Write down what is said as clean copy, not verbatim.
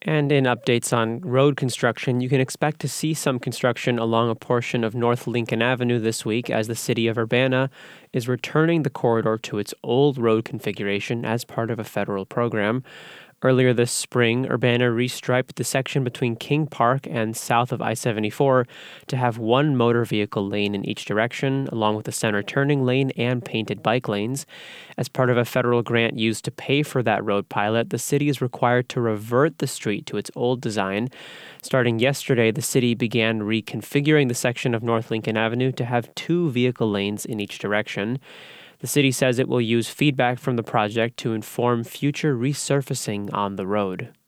And in updates on road construction, you can expect to see some construction along a portion of North Lincoln Avenue this week as the city of Urbana is returning the corridor to its old road configuration as part of a federal program. Earlier this spring, Urbana restriped the section between King Park and south of I 74 to have one motor vehicle lane in each direction, along with a center turning lane and painted bike lanes. As part of a federal grant used to pay for that road pilot, the city is required to revert the street to its old design. Starting yesterday, the city began reconfiguring the section of North Lincoln Avenue to have two vehicle lanes in each direction. The city says it will use feedback from the project to inform future resurfacing on the road.